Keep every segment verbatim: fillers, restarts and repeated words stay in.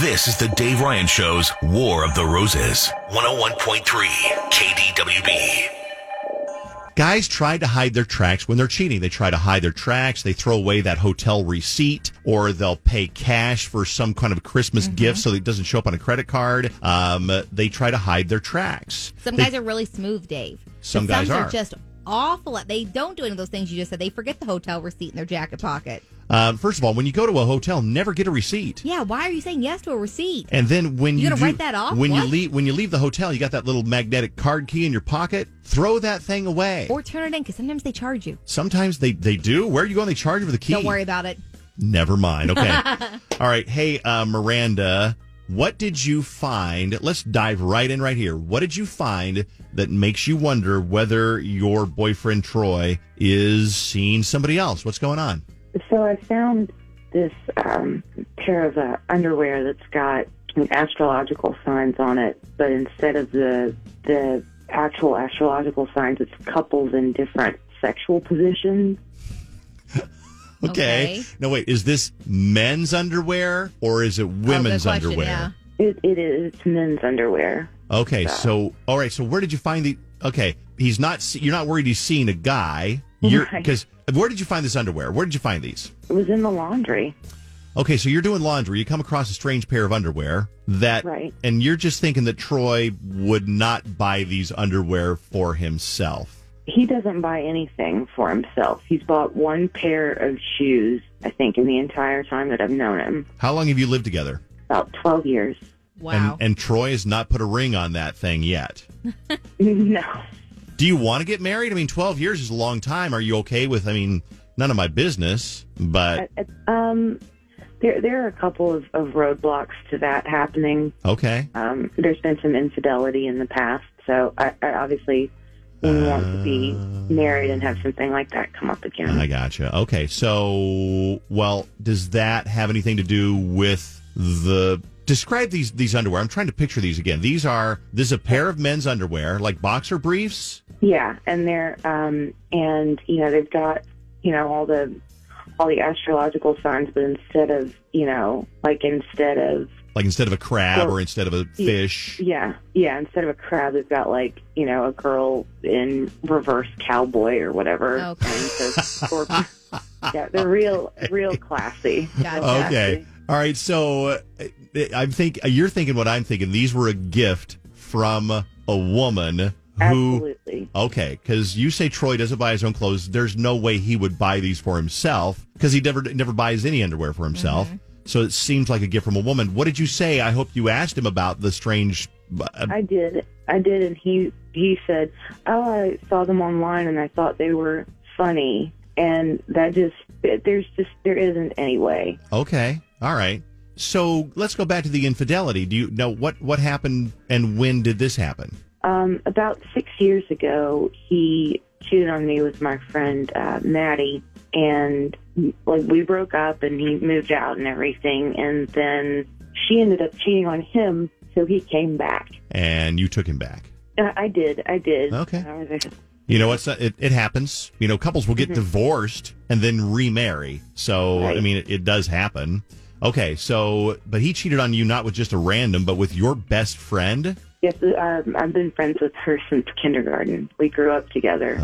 This is the Dave Ryan Show's War of the Roses. one oh one point three K D W B. Guys try to hide their tracks when they're cheating. They try to hide their tracks. They throw away that hotel receipt, or they'll pay cash for some kind of Christmas mm-hmm. gift so that it doesn't show up on a credit card. Um, they try to hide their tracks. Some they, guys are really smooth, Dave. Some guys some are. are just awful. They don't do any of those things you just said. They forget the hotel receipt in their jacket pocket. Um, first of all, when you go to a hotel, never get a receipt. Yeah, why are you saying yes to a receipt? And then when you you gonna do, write that off? When What? you leave, when you leave the hotel, you got that little magnetic card key in your pocket. Throw that thing away, or turn it in because sometimes they charge you. Sometimes they they do. Where are you going? They charge you for the key. Don't worry about it. Never mind. Okay. All right. Hey, uh, Miranda, what did you find? Let's dive right in right here. What did you find that makes you wonder whether your boyfriend Troy is seeing somebody else? What's going on? So I found this um, pair of uh, underwear that's got astrological signs on it, but instead of the the actual astrological signs, it's couples in different sexual positions. Okay. okay. No, wait. Is this men's underwear or is it women's oh, question, underwear? Yeah. It, it is. It's men's underwear. Okay. So. so, all right. So, where did you find the? Okay, he's not. You're not worried he's seeing a guy. You're because right. where did you find this underwear? Where did you find these? It was in the laundry. Okay, so you're doing laundry. You come across a strange pair of underwear that, right. and you're just thinking that Troy would not buy these underwear for himself. He doesn't buy anything for himself. He's bought one pair of shoes, I think, in the entire time that I've known him. How long have you lived together? About twelve years. Wow. And, and Troy has not put a ring on that thing yet. No. Do you want to get married? I mean, twelve years is a long time. Are you okay with, I mean, none of my business, but... Uh, um, there, there are a couple of, of roadblocks to that happening. Okay. Um, there's been some infidelity in the past, so I, I obviously wouldn't uh, want to be married and have something like that come up again. I gotcha. Okay, so, well, does that have anything to do with the... Describe these these underwear. I'm trying to picture these again. These are, this is a pair of men's underwear, like boxer briefs? Yeah, and they're, um, and, you know, they've got, you know, all the, all the astrological signs, but instead of, you know, like instead of... Like instead of a crab or, or instead of a fish? Yeah, yeah, instead of a crab, they've got like, you know, a girl in reverse cowboy or whatever. Okay. Or, yeah, they're real, real classy. Gotcha. Okay. All right, so uh, I'm think you're thinking what I'm thinking. These were a gift from a woman who. Absolutely. Okay, because you say Troy doesn't buy his own clothes. There's no way he would buy these for himself because he never never buys any underwear for himself. Mm-hmm. So it seems like a gift from a woman. What did you say? I hope you asked him about the strange. Uh, I did. I did, and he he said, "Oh, I saw them online, and I thought they were funny." And that just there's just there isn't any way. Okay. All right. So let's go back to the infidelity. Do you know what, what happened and when did this happen? Um, about six years ago, he cheated on me with my friend uh, Maddie, and like we broke up, and he moved out and everything, and then she ended up cheating on him, so he came back. And you took him back. Uh, I did. I did. Okay. Uh, You know what's it, it happens. You know, couples will get mm-hmm. divorced and then remarry. So right. I mean, it, it does happen. Okay, so but he cheated on you not with just a random, but with your best friend. Yes, uh, I've been friends with her since kindergarten. We grew up together.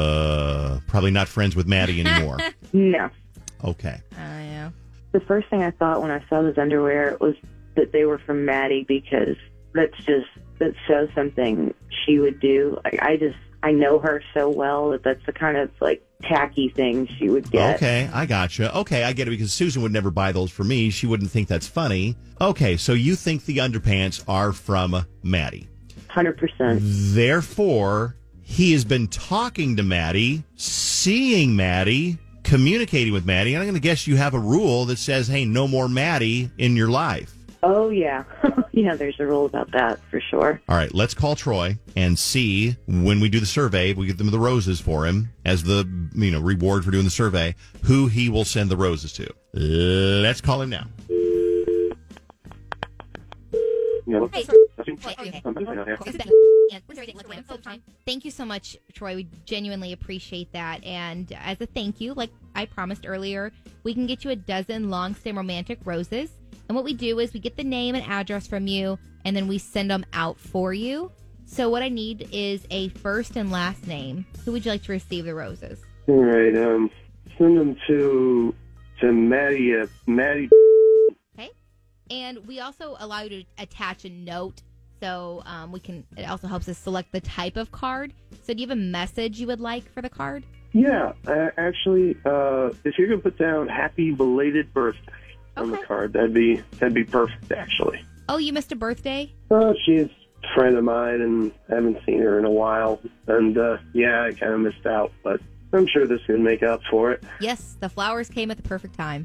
Uh, probably not friends with Maddie anymore. No. Okay. Oh, uh, yeah. The first thing I thought when I saw those underwear was that they were from Maddie because that's just that's so something she would do. Like, I just. I know her so well that that's the kind of, like, tacky thing she would get. Okay, I gotcha. Okay, I get it, because Susan would never buy those for me. She wouldn't think that's funny. Okay, so you think the underpants are from Maddie. one hundred percent. Therefore, he has been talking to Maddie, seeing Maddie, communicating with Maddie, and I'm going to guess you have a rule that says, hey, no more Maddie in your life. Oh, yeah. Yeah, there's a rule about that for sure. All right, let's call Troy and see when we do the survey, we give them the roses for him as the, you know, reward for doing the survey, who he will send the roses to. Let's call him now. Thank you so much, Troy. We genuinely appreciate that. And as a thank you, like I promised earlier, we can get you a dozen long stem romantic roses. And what we do is we get the name and address from you, and then we send them out for you. So what I need is a first and last name. Who would you like to receive the roses? All right. Um, send them to to Maddie. Uh, Maddie. Okay. And we also allow you to attach a note. So um, we can. It also helps us select the type of card. So do you have a message you would like for the card? Yeah. Uh, actually, uh, if you could put down "Happy Belated Birthday" on Okay. the card, that'd be that'd be perfect. Actually. Oh, you missed a birthday? Uh, she's a friend of mine, and I haven't seen her in a while. And uh, yeah, I kind of missed out, but I'm sure this can make up for it. Yes, the flowers came at the perfect time.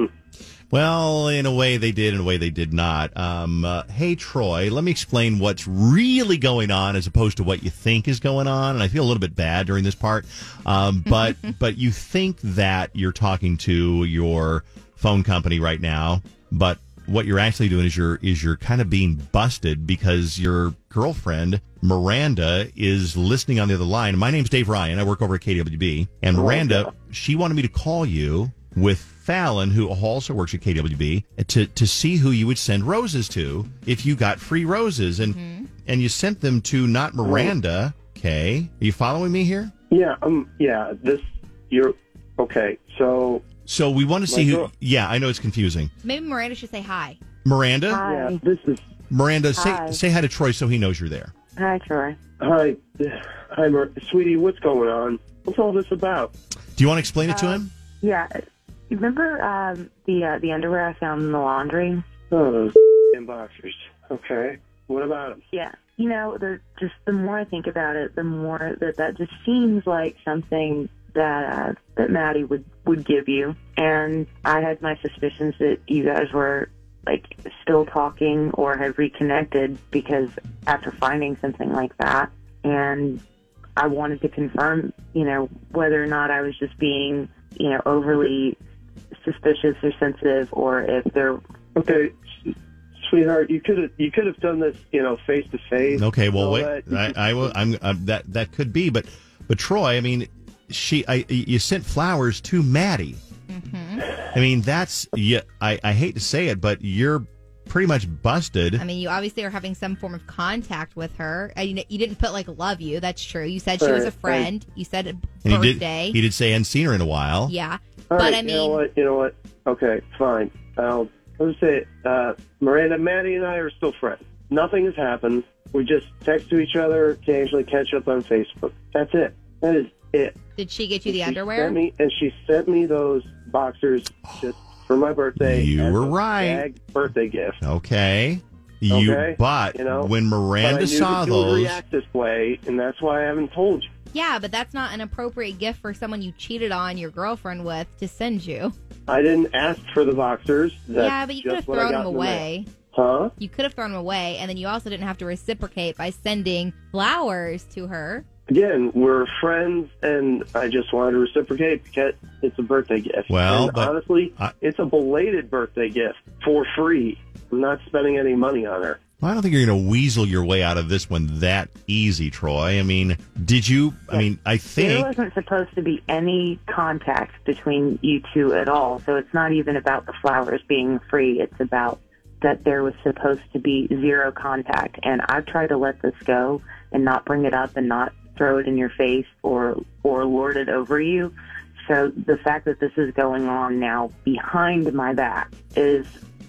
Well, in a way they did, in a way they did not. Um, uh, hey, Troy, let me explain what's really going on as opposed to what you think is going on. And I feel a little bit bad during this part. Um, but but you think that you're talking to your phone company right now, but what you're actually doing is you're is you're kind of being busted because your girlfriend Miranda is listening on the other line. My name's Dave Ryan. I work over at K W B, and Miranda, she wanted me to call you with Fallon, who also works at K W B, to to see who you would send roses to if you got free roses, and mm-hmm. and you sent them to not Miranda. Okay, are you following me here? Yeah. Um. Yeah. This. You're okay. So. So we want to see who. girl- Yeah, I know it's confusing. Maybe Miranda should say hi. Miranda. Hi. Yeah. This is. Miranda, say Hi. say hi to Troy so he knows you're there. Hi, Troy. Hi. Hi, Mar- sweetie. What's going on? What's all this about? Do you want to explain it to him? Yeah. You remember um, the uh, the underwear I found in the laundry? Oh, those f***ing boxers. Okay. What about them? Yeah. You know, the, just the more I think about it, the more that that just seems like something that uh, that Maddie would, would give you. And I had my suspicions that you guys were, like, still talking or had reconnected because after finding something like that. And I wanted to confirm, you know, whether or not I was just being, you know, overly suspicious or sensitive, or if there. Okay, sweetheart, you could have you could have done this, you know, face to face. Okay, well, all wait. that. I, I will. I'm uh, that that could be, but but Troy, I mean, she, I you sent flowers to Maddie. Mm-hmm. I mean, that's yeah. I, I hate to say it, but you're pretty much busted. I mean, you obviously are having some form of contact with her. Uh, You, you didn't put, like, love you. That's true. You said she was a friend. You said And birthday. he did. He did say I hadn't seen her in a while. Yeah. All But, right, I mean... you know what? You know what? Okay, fine. I'll let's say it. Uh, Miranda, Maddie, and I are still friends. Nothing has happened. We just text to each other, occasionally catch up on Facebook. That's it. That is it. Did she get you the She underwear? sent me, and she sent me those boxers just for my birthday. You as were a right. gag birthday gift. Okay. You, Okay, but you know, when But I Miranda knew saw that you would those, react this way, and that's why I haven't told you. Yeah, but that's not an appropriate gift for someone you cheated on your girlfriend with to send you. I didn't ask for the boxers. That's yeah, but you could have just what I thrown got them in the mail. away. Huh? You could have thrown them away, and then you also didn't have to reciprocate by sending flowers to her. Again, we're friends, and I just wanted to reciprocate because it's a birthday gift. Well, and but honestly, I- it's a belated birthday gift for free. I'm not spending any money on her. I don't think you're going to weasel your way out of this one that easy, Troy. I mean, did you? I mean, I There think. wasn't supposed to be any contact between you two at all, so it's not even about the flowers being free. It's about that there was supposed to be zero contact, and I've tried to let this go and not bring it up and not throw it in your face or or lord it over you. So the fact that this is going on now behind my back is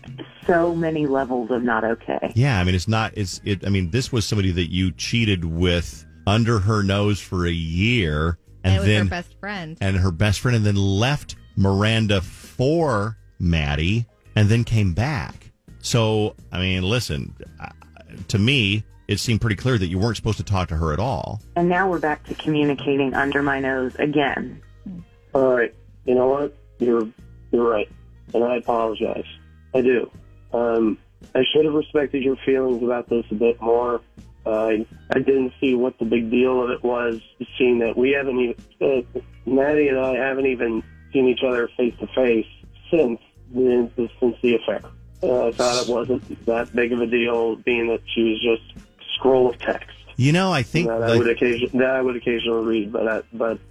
so many levels of not okay. Yeah, I mean, it's not. It's. It. I mean, this was somebody that you cheated with under her nose for a year, and, And it was then her best friend. and her best friend, and then left Miranda for Maddie, and then came back. So, I mean, listen, uh, to me, it seemed pretty clear that you weren't supposed to talk to her at all. And now we're back to communicating under my nose again. All right. You know what? You're you're right, and I apologize. I do. Um, I should have respected your feelings about this a bit more. Uh, I I didn't see what the big deal of it was, seeing that we haven't even, uh, Maddie and I haven't even seen each other face to face since the since the affair. Uh, I thought it wasn't that big of a deal, being that she was just a scroll of text You know, I think that I like- would occasion that I would occasionally read, but I, but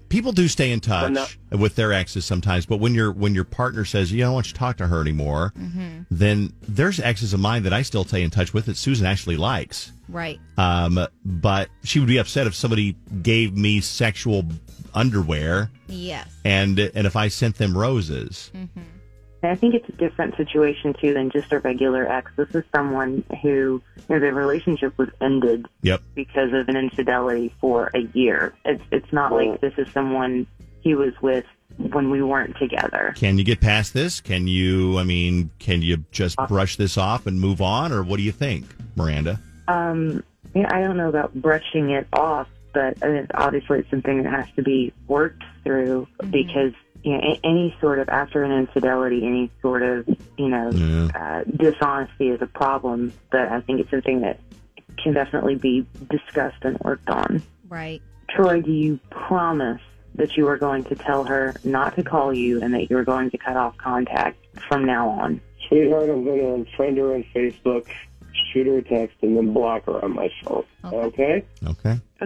people do stay in touch I'm not- with their exes sometimes, but when your when your partner says, "Yeah, I don't want you to talk to her anymore," Mm-hmm. then there's exes of mine that I still stay in touch with that Susan actually likes. Right. Um, but she would be upset if somebody gave me sexual underwear, Yes. and and if I sent them roses. Mm-hmm. I think it's a different situation, too, than just a regular ex. This is someone who, you know, the relationship was ended Yep. because of an infidelity for a year. It's it's not like this is someone he was with when we weren't together. Can you get past this? Can you, I mean, can you just brush this off and move on, or what do you think, Miranda? Um, yeah, I don't know about brushing it off, but I mean, obviously it's something that has to be worked through because, you know, a- any sort of, after an infidelity, any sort of, you know, Yeah. uh, dishonesty is a problem, but I think it's something that can definitely be discussed and worked on. Right. Troy, do you promise that you are going to tell her not to call you and that you're going to cut off contact from now on? Sweetheart, I'm going to unfriend her on Facebook, shoot her a text, and then block her on my phone. Okay. Okay? Okay.